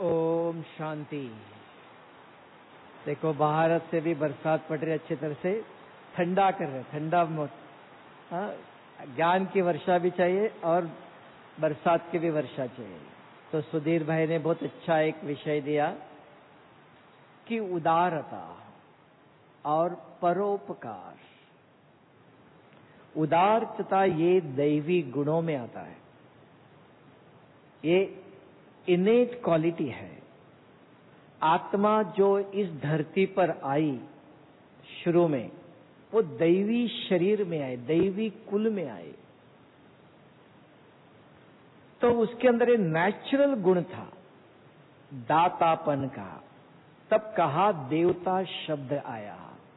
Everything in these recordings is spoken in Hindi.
ओम शांति। देखो भारत से भी बरसात पड़ रही अच्छी तरह से, ठंडा कर रहे, ठंडा ज्ञान की वर्षा भी चाहिए और बरसात की भी वर्षा चाहिए। तो सुधीर भाई ने बहुत अच्छा एक विषय दिया कि उदारता और परोपकार। उदारता ये दैवी गुणों में आता है, ये इनेट क्वालिटी है। आत्मा जो इस धरती पर आई शुरू में, वो दैवी शरीर में आए, दैवी कुल में आए, तो उसके अंदर ये नेचुरल गुण था दातापन का। तब कहा देवता शब्द आया।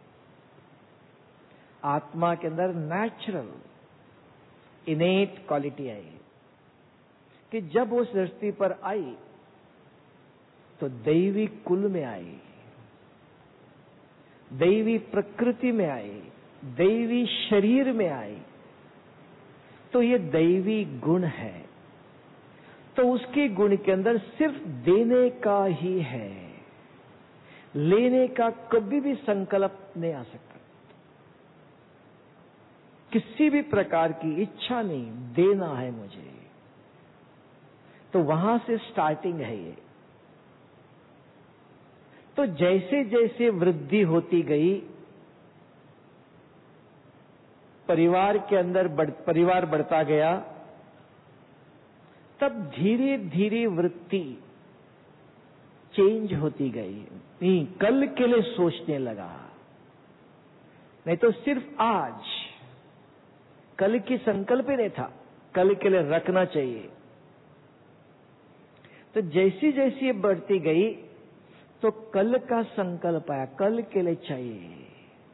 आत्मा के अंदर नेचुरल इनेट क्वालिटी आई कि जब उस धरती पर आई तो दैवी कुल में आई, दैवी प्रकृति में आई, दैवी शरीर में आई। तो ये दैवी गुण है। तो उसके गुण के अंदर सिर्फ देने का ही है, लेने का कभी भी संकल्प नहीं आ सकता। किसी भी प्रकार की इच्छा नहीं, देना है मुझे। तो वहां से स्टार्टिंग है ये। तो जैसे जैसे वृद्धि होती गई, परिवार के अंदर परिवार बढ़ता गया, तब धीरे धीरे वृत्ति चेंज होती गई। नहीं, कल के लिए सोचने लगा, नहीं तो सिर्फ आज। कल की संकल्प ही नहीं था, कल के लिए रखना चाहिए। तो जैसी जैसी बढ़ती गई तो कल का संकल्प आया, कल के लिए चाहिए।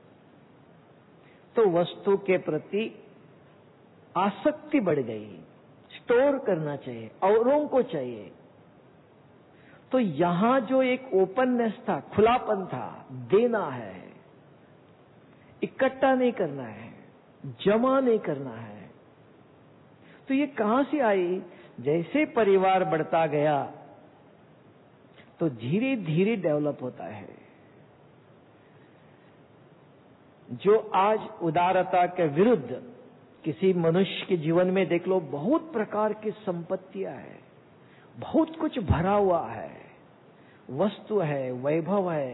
तो वस्तु के प्रति आसक्ति बढ़ गई, स्टोर करना चाहिए, औरों को चाहिए। तो यहां जो एक ओपननेस था, खुलापन था, देना है, इकट्ठा नहीं करना है, जमा नहीं करना है। तो ये कहां से आई? जैसे परिवार बढ़ता गया तो धीरे धीरे डेवलप होता है। जो आज उदारता के विरुद्ध किसी मनुष्य के जीवन में देख लो, बहुत प्रकार की संपत्तियां है, बहुत कुछ भरा हुआ है, वस्तु है, वैभव है,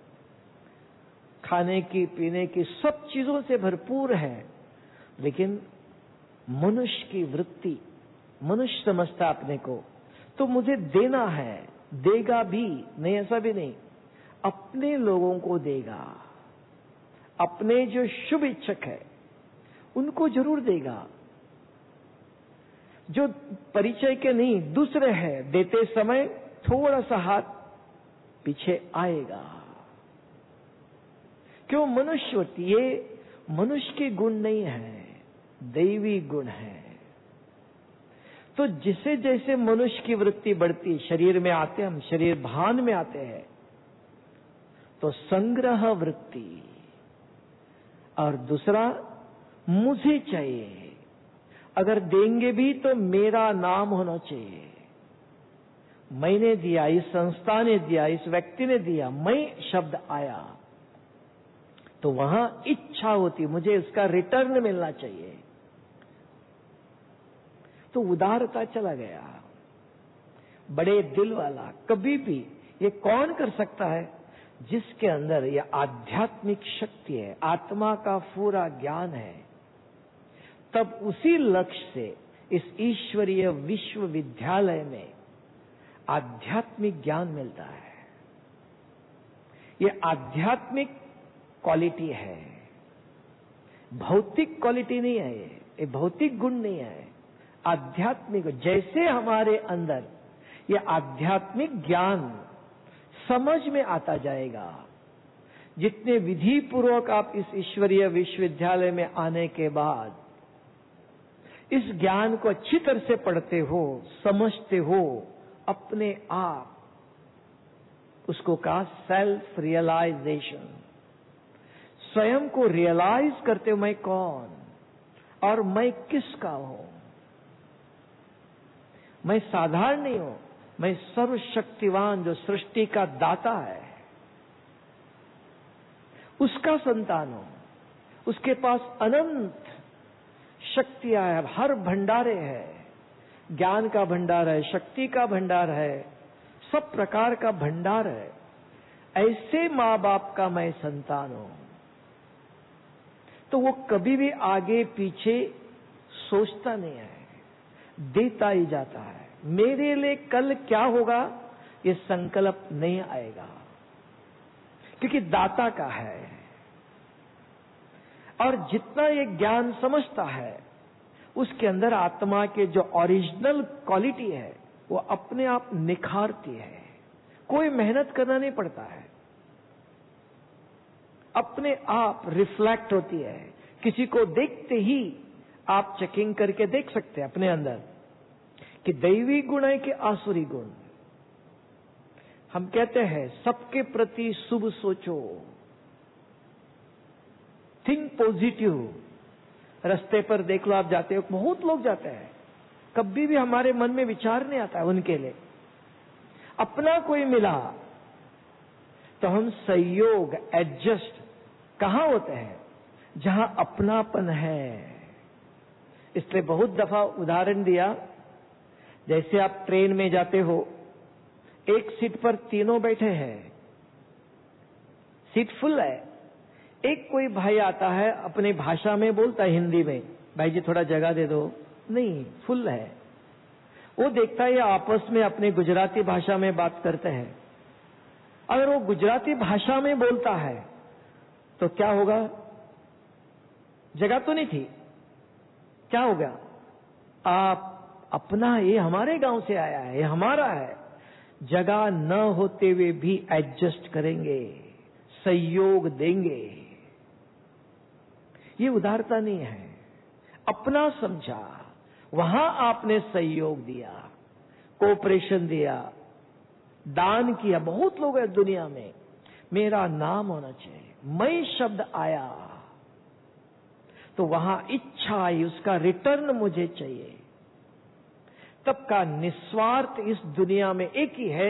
खाने की पीने की सब चीजों से भरपूर है। लेकिन मनुष्य की वृत्ति, मनुष्य समझता अपने को तो मुझे देना है, देगा भी नहीं, ऐसा भी नहीं, अपने लोगों को देगा, अपने जो शुभ इच्छक है उनको जरूर देगा। जो परिचय के नहीं, दूसरे हैं, देते समय थोड़ा सा हाथ पीछे आएगा। क्यों? मनुष्य होती, ये मनुष्य के गुण नहीं है, दैवी गुण है। तो जिसे जैसे मनुष्य की वृत्ति बढ़ती, शरीर में आते, हम शरीर भान में आते हैं, तो संग्रह वृत्ति, और दूसरा मुझे चाहिए। अगर देंगे भी तो मेरा नाम होना चाहिए, मैंने दिया, इस संस्था ने दिया, इस व्यक्ति ने दिया, मैं शब्द आया। तो वहां इच्छा होती, मुझे इसका रिटर्न मिलना चाहिए। तो उदारता चला गया। बड़े दिल वाला कभी भी, ये कौन कर सकता है? जिसके अंदर ये आध्यात्मिक शक्ति है, आत्मा का पूरा ज्ञान है। तब उसी लक्ष्य से इस ईश्वरीय विश्वविद्यालय में आध्यात्मिक ज्ञान मिलता है। ये आध्यात्मिक क्वालिटी है, भौतिक क्वालिटी नहीं है, ये भौतिक गुण नहीं है, आध्यात्मिक। जैसे हमारे अंदर ये आध्यात्मिक ज्ञान समझ में आता जाएगा, जितने विधि पूर्वक आप इस ईश्वरीय विश्वविद्यालय में आने के बाद इस ज्ञान को अच्छी तरह से पढ़ते हो, समझते हो, अपने आप, उसको कहा सेल्फ रियलाइजेशन। स्वयं को रियलाइज करते हो, मैं कौन और मैं किसका हूं। मैं साधारण नहीं हूं, मैं सर्वशक्तिवान जो सृष्टि का दाता है उसका संतान हूं। उसके पास अनंत शक्तियां है, हर भंडारे है, ज्ञान का भंडार है, शक्ति का भंडार है, सब प्रकार का भंडार है। ऐसे माँ बाप का मैं संतान हूं। तो वो कभी भी आगे पीछे सोचता नहीं है, देता ही जाता है। मेरे लिए कल क्या होगा ये संकल्प नहीं आएगा, क्योंकि दाता का है। और जितना ये ज्ञान समझता है उसके अंदर आत्मा के जो ओरिजिनल क्वालिटी है वो अपने आप निखारती है। कोई मेहनत करना नहीं पड़ता है, अपने आप रिफ्लेक्ट होती है। किसी को देखते ही आप चेकिंग करके देख सकते हैं अपने अंदर कि दैवी गुण है कि आसुरी गुण। हम कहते हैं सबके प्रति शुभ सोचो, थिंक पॉजिटिव। रास्ते पर देख लो, आप जाते हो, बहुत लोग जाते हैं, कभी भी हमारे मन में विचार नहीं आता है उनके लिए। अपना कोई मिला तो हम सहयोग एडजस्ट कहां होते हैं? जहां अपनापन है। इसलिए बहुत दफा उदाहरण दिया, जैसे आप ट्रेन में जाते हो, एक सीट पर तीनों बैठे हैं, सीट फुल है। एक कोई भाई आता है, अपनी भाषा में बोलता है, हिंदी में, भाई जी थोड़ा जगह दे दो। नहीं, फुल है। वो देखता है आपस में अपने गुजराती भाषा में बात करते हैं। अगर वो गुजराती भाषा में बोलता है तो क्या होगा? जगह तो नहीं थी, क्या हो गया? आप अपना, ये हमारे गांव से आया है, ये हमारा है, जगह न होते हुए भी एडजस्ट करेंगे, सहयोग देंगे। ये उदारता नहीं है, अपना समझा, वहां आपने सहयोग दिया, कोऑपरेशन दिया, दान किया। बहुत लोग हैं दुनिया में, मेरा नाम होना चाहिए, मैं शब्द आया तो वहां इच्छा आई, उसका रिटर्न मुझे चाहिए। तब का निस्वार्थ इस दुनिया में एक ही है,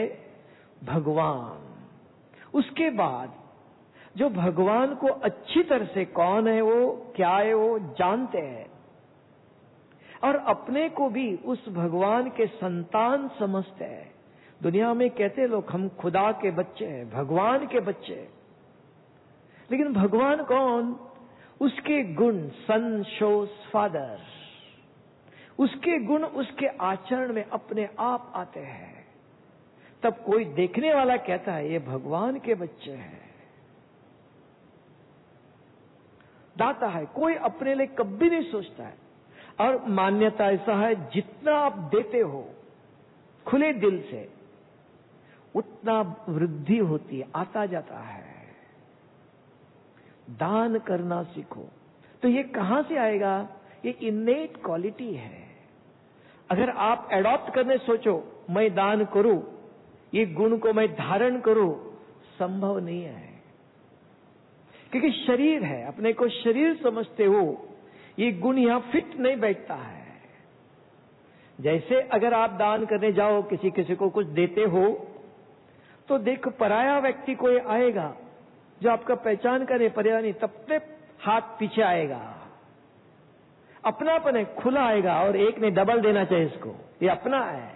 भगवान। उसके बाद जो भगवान को अच्छी तरह से, कौन है वो, क्या है वो जानते हैं, और अपने को भी उस भगवान के संतान समझते हैं। दुनिया में कहते हैं लोग, हम खुदा के बच्चे हैं, भगवान के बच्चे हैं। लेकिन भगवान कौन? उसके गुण, सन शोस फादर। उसके गुण उसके आचरण में अपने आप आते हैं। तब कोई देखने वाला कहता है ये भगवान के बच्चे हैं। दाता है, कोई अपने लिए कभी नहीं सोचता है। और मान्यता ऐसा है, जितना आप देते हो खुले दिल से, उतना वृद्धि होती है, आता जाता है। दान करना सीखो। तो ये कहां से आएगा? ये इनेट क्वालिटी है। अगर आप एडॉप्ट करने सोचो, मैं दान करूं, ये गुण को मैं धारण करूं, संभव नहीं है। क्योंकि शरीर है, अपने को शरीर समझते हो, ये गुण यहां फिट नहीं बैठता है। जैसे अगर आप दान करने जाओ, किसी को कुछ देते हो, तो देखो पराया व्यक्ति कोई आएगा जो आपका पहचान करे, पर्याय नहीं, तब से हाथ पीछे आएगा। अपनापन है, खुला आएगा, और एक ने डबल देना चाहिए इसको, ये अपना है।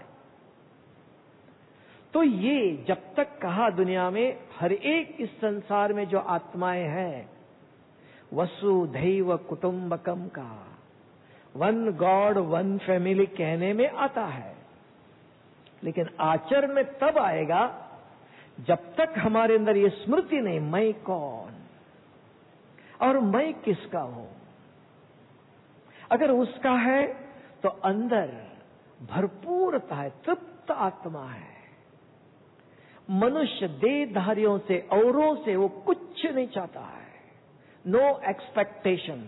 तो ये जब तक कहा दुनिया में, हर एक इस संसार में जो आत्माएं हैं, वसुधैव कुटुंबकम का, वन गॉड वन फैमिली कहने में आता है। लेकिन आचरण में तब आएगा जब तक हमारे अंदर ये स्मृति नहीं, मैं कौन और मैं किसका हूं। अगर उसका है तो अंदर भरपूरता है, तृप्त आत्मा है। मनुष्य देहधारियों से, औरों से वो कुछ नहीं चाहता है। No expectation.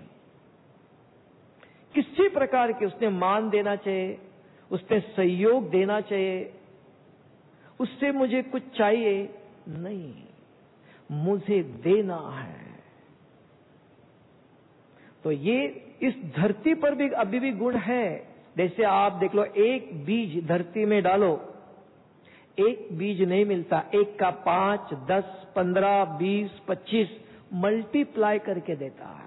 किसी प्रकार के उसने मान देना चाहिए, उसने सहयोग देना चाहिए, उससे मुझे कुछ चाहिए नहीं, मुझे देना है। तो ये इस धरती पर भी अभी भी गुण है। जैसे आप देख लो, एक बीज धरती में डालो, एक बीज नहीं मिलता, एक का 5, 10, 15, 20, 25 मल्टीप्लाई करके देता है।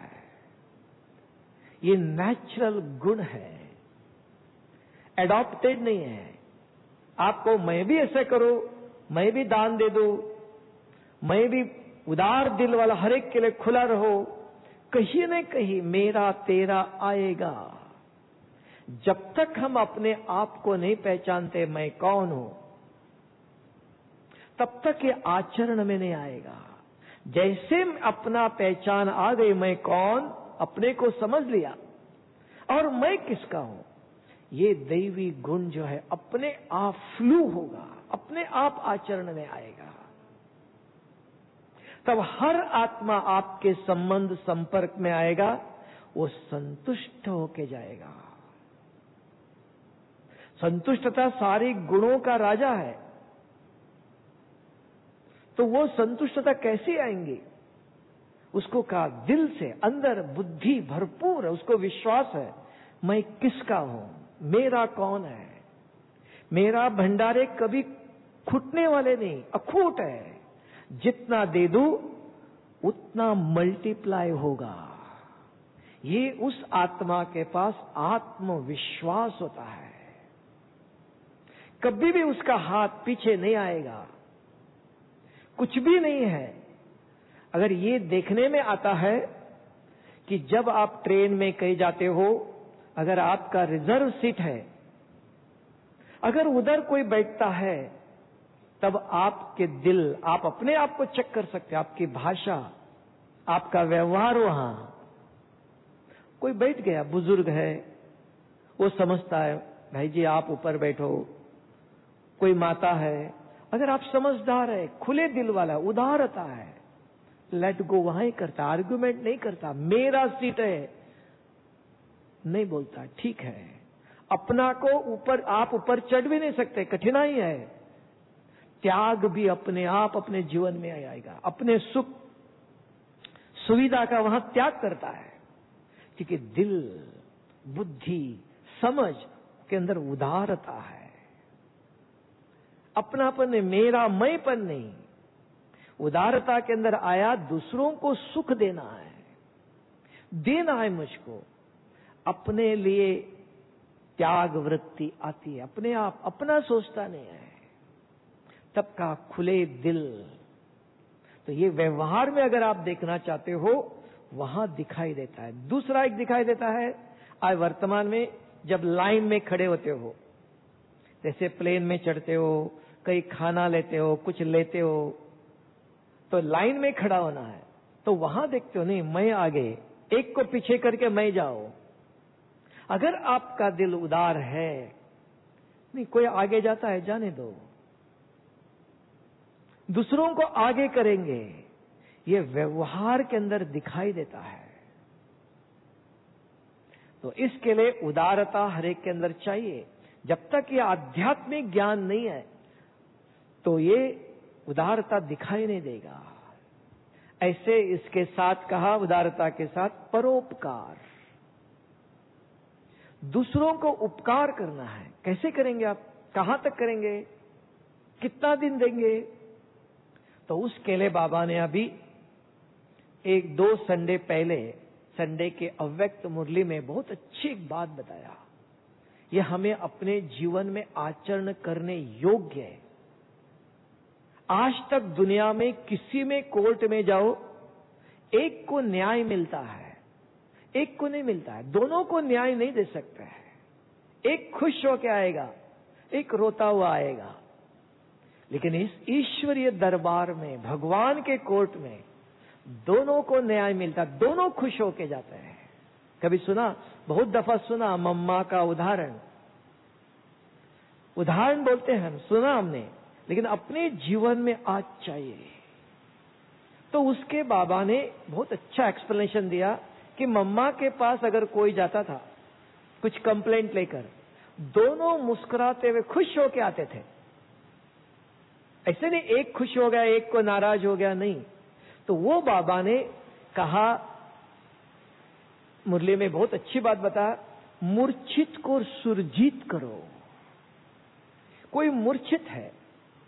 ये नेचुरल गुण है, एडॉप्टेड नहीं है। आपको मैं भी ऐसा करो, मैं भी दान दे दो, मैं भी उदार दिल वाला हर एक के लिए खुला रहो, कहीं न कहीं मेरा तेरा आएगा। जब तक हम अपने आप को नहीं पहचानते मैं कौन हूं, तब तक ये आचरण में नहीं आएगा। जैसे अपना पहचान आ गई, मैं कौन, अपने को समझ लिया और मैं किसका हूं, ये दैवी गुण जो है अपने आप फ्लू होगा, अपने आप आचरण में आएगा। तब हर आत्मा आपके संबंध संपर्क में आएगा, वो संतुष्ट होके जाएगा। संतुष्टता सारी गुणों का राजा है। तो वो संतुष्टता कैसे आएंगी? उसको कहा दिल से, अंदर बुद्धि भरपूर है, उसको विश्वास है मैं किसका हूं, मेरा कौन है। मेरा भंडारे कभी खुटने वाले नहीं, अखूट है। जितना दे दूं उतना मल्टीप्लाई होगा। ये उस आत्मा के पास आत्मविश्वास होता है। कभी भी उसका हाथ पीछे नहीं आएगा, कुछ भी नहीं है। अगर ये देखने में आता है कि जब आप ट्रेन में कहीं जाते हो, अगर आपका रिजर्व सीट है, अगर उधर कोई बैठता है, तब आपके दिल, आप अपने आप को चेक कर सकते हैं, आपकी भाषा, आपका व्यवहार। वहां कोई बैठ गया, बुजुर्ग है, वो समझता है भाई जी आप ऊपर बैठो। कोई माता है, अगर आप समझदार है, खुले दिल वाला, उदारता है, लेट गो वहां ही करता, आर्गुमेंट नहीं करता, मेरा सीट है नहीं बोलता, ठीक है। अपना को ऊपर, आप ऊपर चढ़ भी नहीं सकते, कठिनाई है। त्याग भी अपने आप अपने जीवन में आएगा। अपने सुख सुविधा का वहां त्याग करता है, क्योंकि दिल, बुद्धि, समझ के अंदर उदारता है। अपनापन है, मेरा मैंपन नहीं। उदारता के अंदर आया, दूसरों को सुख देना है, देना है मुझको। अपने लिए त्याग वृत्ति आती है, अपने आप, अपना सोचता नहीं है। तब का खुले दिल। तो ये व्यवहार में अगर आप देखना चाहते हो, वहां दिखाई देता है। दूसरा एक दिखाई देता है, आज वर्तमान में जब लाइन में खड़े होते हो, जैसे प्लेन में चढ़ते हो, कहीं खाना लेते हो, कुछ लेते हो, तो लाइन में खड़ा होना है। तो वहां देखते हो, नहीं मैं आगे, एक को पीछे करके मैं जाओ। अगर आपका दिल उदार है, नहीं कोई आगे जाता है जाने दो, दूसरों को आगे करेंगे, ये व्यवहार के अंदर दिखाई देता है। तो इसके लिए उदारता हर एक के अंदर चाहिए। जब तक ये आध्यात्मिक ज्ञान नहीं है, तो ये उदारता दिखाई नहीं देगा। ऐसे इसके साथ कहा, उदारता के साथ परोपकार, दूसरों को उपकार करना है। कैसे करेंगे आप, कहां तक करेंगे, कितना दिन देंगे? तो उसके लिए बाबा ने अभी 1-2 संडे पहले, संडे के अव्यक्त मुरली में बहुत अच्छी एक बात बताया। यह हमें अपने जीवन में आचरण करने योग्य है। आज तक दुनिया में किसी में कोर्ट में जाओ, एक को न्याय मिलता है, एक को नहीं मिलता है। दोनों को न्याय नहीं दे सकते हैं। एक खुश होकर आएगा, एक रोता हुआ आएगा। लेकिन इस ईश्वरीय दरबार में, भगवान के कोर्ट में, दोनों को न्याय मिलता, दोनों खुश होके जाते हैं। कभी सुना, बहुत दफा सुना मम्मा का उदाहरण बोलते हैं हम, सुना हमने, लेकिन अपने जीवन में आज चाहिए। तो उसके बाबा ने बहुत अच्छा एक्सप्लेनेशन दिया कि मम्मा के पास अगर कोई जाता था कुछ कंप्लेंट लेकर, दोनों मुस्कुराते हुए खुश होके आते थे। ऐसे नहीं एक खुश हो गया एक को नाराज हो गया, नहीं। तो वो बाबा ने कहा, मुरली में बहुत अच्छी बात बताया, मूर्छित को सुरजीत करो। कोई मूर्छित है,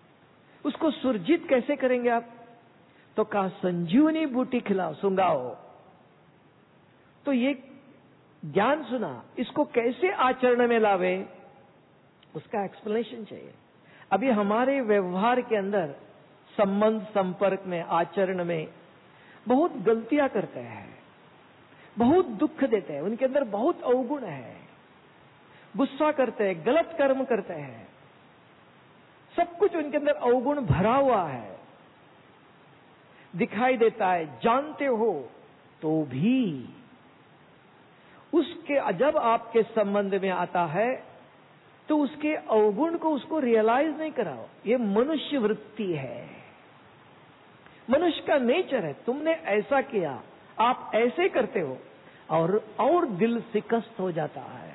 उसको सुरजित कैसे करेंगे आप? तो कहा संजीवनी बूटी खिलाओ, सुंगाओ। तो ये ज्ञान सुना, इसको कैसे आचरण में लावे, उसका एक्सप्लेनेशन चाहिए। अभी हमारे व्यवहार के अंदर संबंध संपर्क में, आचरण में बहुत गलतियां करते हैं, बहुत दुख देते हैं, उनके अंदर बहुत अवगुण है, गुस्सा करते हैं, गलत कर्म करते हैं, सब कुछ उनके अंदर अवगुण भरा हुआ है, दिखाई देता है, जानते हो तो भी उसके जब आपके संबंध में आता है तो उसके अवगुण को उसको रियलाइज नहीं कराओ। ये मनुष्य वृत्ति है, मनुष्य का नेचर है। तुमने ऐसा किया, आप ऐसे करते हो, और दिल शिकस्त हो जाता है,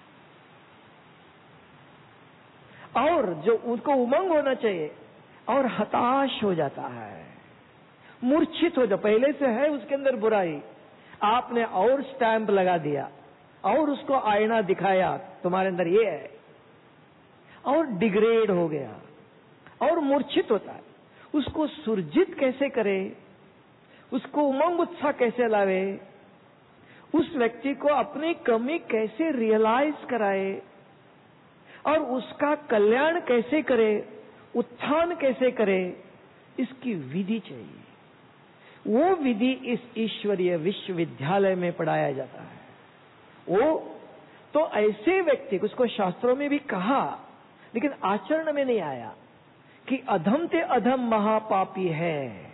और जो उनको उमंग होना चाहिए और हताश हो जाता है, मूर्छित हो जाता। पहले से है उसके अंदर बुराई, आपने और स्टैंप लगा दिया और उसको आईना दिखाया तुम्हारे अंदर ये है, और डिग्रेड हो गया और मूर्छित होता है। उसको सुरजित कैसे करे, उसको उमंग उत्साह कैसे लावे, उस व्यक्ति को अपनी कमी कैसे रियलाइज कराए और उसका कल्याण कैसे करे, उत्थान कैसे करे, इसकी विधि चाहिए। वो विधि इस ईश्वरीय विश्वविद्यालय में पढ़ाया जाता है। वो तो ऐसे व्यक्ति को, उसको शास्त्रों में भी कहा लेकिन आचरण में नहीं आया, कि अधम ते अधम महापापी है।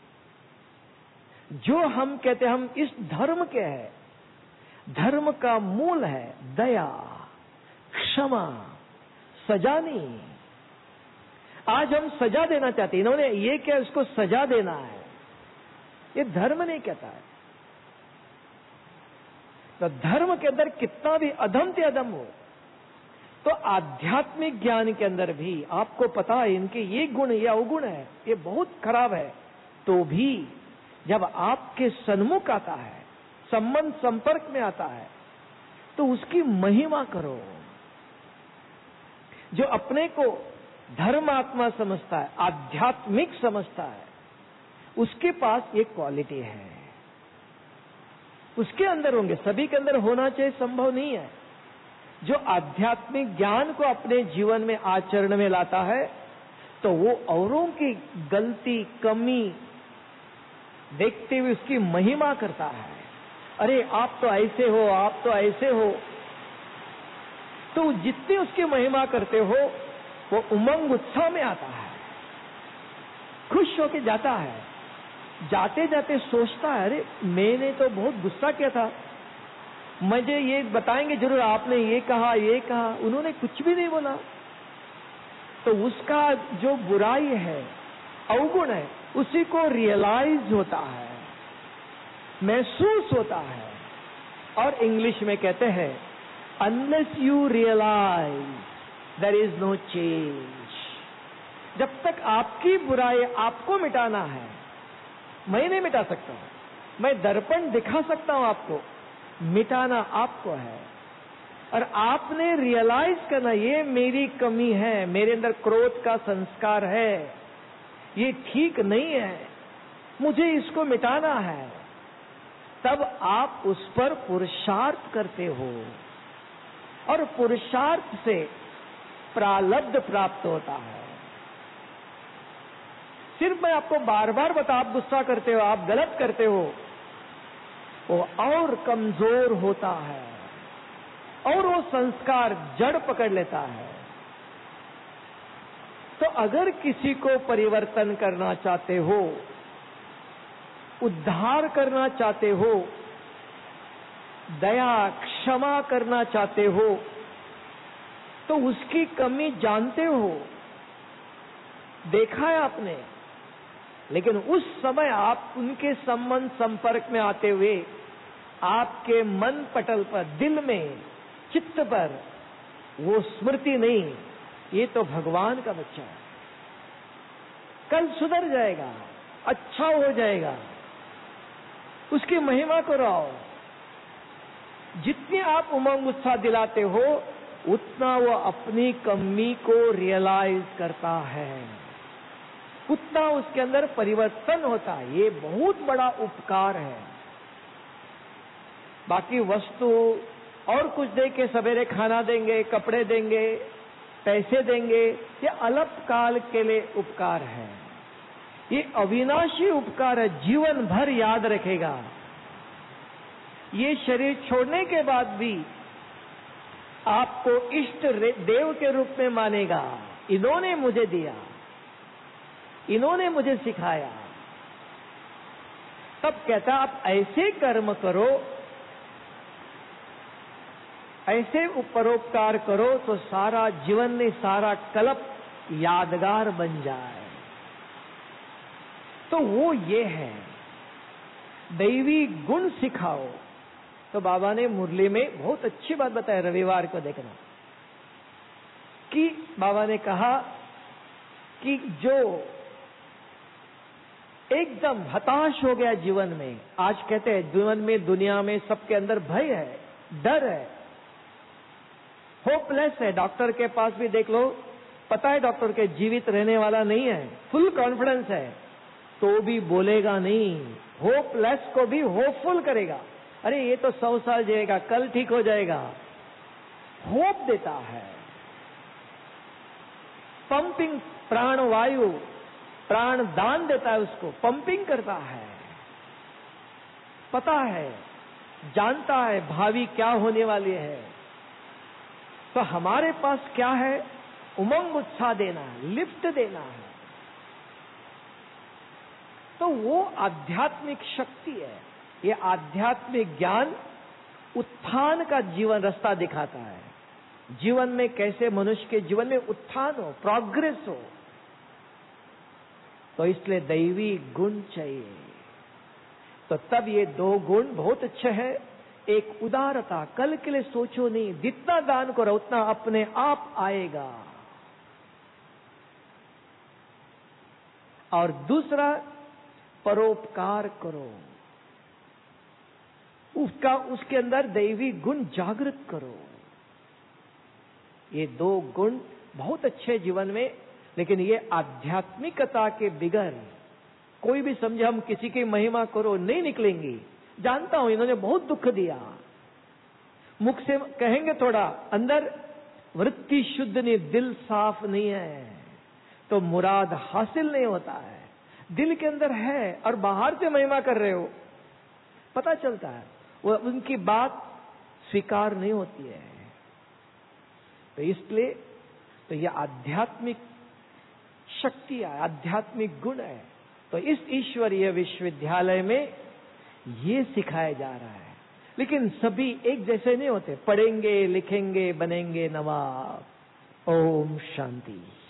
जो हम कहते हैं हम इस धर्म के हैं, धर्म का मूल है दया, क्षमा, सजा नहीं। आज हम सजा देना चाहते हैं, इन्होंने ये क्या, उसको सजा देना है, ये धर्म नहीं कहता है। तो धर्म के अंदर कितना भी अधम से अधम हो, तो आध्यात्मिक ज्ञान के अंदर भी आपको पता है इनके ये गुण या अवगुण है, ये बहुत खराब है, तो भी जब आपके सन्मुख आता है, संबंध संपर्क में आता है, तो उसकी महिमा करो। जो अपने को धर्मात्मा समझता है, आध्यात्मिक समझता है, उसके पास एक क्वालिटी है, उसके अंदर होंगे, सभी के अंदर होना चाहिए, संभव नहीं है। जो आध्यात्मिक ज्ञान को अपने जीवन में आचरण में लाता है, तो वो औरों की गलती कमी देखते हुए उसकी महिमा करता है। अरे आप तो ऐसे हो, आप तो ऐसे हो। तो जितनी उसकी महिमा करते हो, वो उमंग उत्साह में आता है, खुश होके जाता है। जाते जाते सोचता है, अरे मैंने तो बहुत गुस्सा किया था, मुझे ये बताएंगे जरूर, आपने ये कहा, ये कहा, उन्होंने कुछ भी नहीं बोला। तो उसका जो बुराई है, अवगुण है, उसी को रियलाइज होता है, महसूस होता है। और इंग्लिश में कहते हैं, unless you realise there is no change. जब तक आपकी बुराई आपको मिटाना है, मैं नहीं मिटा सकता हूं, मैं दर्पण दिखा सकता हूं आपको, मिटाना आपको है। और आपने रियलाइज करना, ये मेरी कमी है, मेरे अंदर क्रोध का संस्कार है, ये ठीक नहीं है, मुझे इसको मिटाना है। तब आप उस पर पुरुषार्थ करते हो, और पुरुषार्थ से प्रारब्ध प्राप्त होता है। सिर्फ मैं आपको बार बार बता, आप गुस्सा करते हो, आप गलत करते हो, वो और कमजोर होता है, और वो संस्कार जड़ पकड़ लेता है। तो अगर किसी को परिवर्तन करना चाहते हो, उद्धार करना चाहते हो, दया क्षमा करना चाहते हो, तो उसकी कमी जानते हो, देखा है आपने, लेकिन उस समय आप उनके संबंध संपर्क में आते हुए आपके मन पटल पर, दिल में, चित्त पर वो स्मृति नहीं, ये तो भगवान का बच्चा है, कल सुधर जाएगा, अच्छा हो जाएगा, उसकी महिमा कराओ। जितनी आप उमंग उत्साह दिलाते हो, उतना वो अपनी कमी को रियलाइज करता है। कुत्ता उसके अंदर परिवर्तन होता है। ये बहुत बड़ा उपकार है। बाकी वस्तु और कुछ दे के सवेरे खाना देंगे, कपड़े देंगे, पैसे देंगे, ये अल्पकाल के लिए उपकार है। ये अविनाशी उपकार है, जीवन भर याद रखेगा। ये शरीर छोड़ने के बाद भी आपको इष्ट देव के रूप में मानेगा। इन्होंने मुझे दिया, इन्होंने मुझे सिखाया। तब कहता आप ऐसे कर्म करो, ऐसे परोपकार करो तो सारा जीवन में सारा कल्प यादगार बन जाए। तो वो ये है, दैवी गुण सिखाओ। तो बाबा ने मुरली में बहुत अच्छी बात बताया, रविवार को देखना, कि बाबा ने कहा कि जो एकदम हताश हो गया जीवन में, आज कहते हैं जीवन में, दुनिया में सबके अंदर भय है, डर है, होपलेस है। डॉक्टर के पास भी देख लो, पता है डॉक्टर के जीवित रहने वाला नहीं है, फुल कॉन्फिडेंस है, तो भी बोलेगा नहीं। होपलेस को भी होपफुल करेगा, अरे ये तो 100 साल जिएगा, कल ठीक हो जाएगा, होप देता है। पंपिंग प्राण वायु, प्राण दान देता है उसको, पंपिंग करता है, पता है, जानता है भावी क्या होने वाली है। तो हमारे पास क्या है? उमंग उत्साह देना है, लिफ्ट देना है। तो वो आध्यात्मिक शक्ति है। ये आध्यात्मिक ज्ञान उत्थान का जीवन रास्ता दिखाता है। जीवन में कैसे मनुष्य के जीवन में उत्थान हो, प्रोग्रेस हो। तो इसलिए दैवी गुण चाहिए। तो तब ये 2 गुण बहुत अच्छे हैं। एक उदारता, कल के लिए सोचो नहीं, जितना दान करो उतना अपने आप आएगा। और दूसरा, परोपकार करो, उसके अंदर दैवी गुण जागृत करो। ये 2 गुण बहुत अच्छे जीवन में, लेकिन ये आध्यात्मिकता के बिगर कोई भी समझे हम किसी की महिमा करो नहीं निकलेंगी। जानता हूं इन्होंने बहुत दुख दिया, मुख से कहेंगे थोड़ा, अंदर वृत्ति शुद्ध नहीं, दिल साफ नहीं है, तो मुराद हासिल नहीं होता है। दिल के अंदर है और बाहर से महिमा कर रहे हो, पता चलता है, वो उनकी बात स्वीकार नहीं होती है। तो इसलिए तो यह आध्यात्मिक शक्ति है, आध्यात्मिक गुण है। तो इस ईश्वरीय विश्वविद्यालय में ये सिखाया जा रहा है। लेकिन सभी एक जैसे नहीं होते, पढ़ेंगे, लिखेंगे, बनेंगे नवाब। ओम शांति।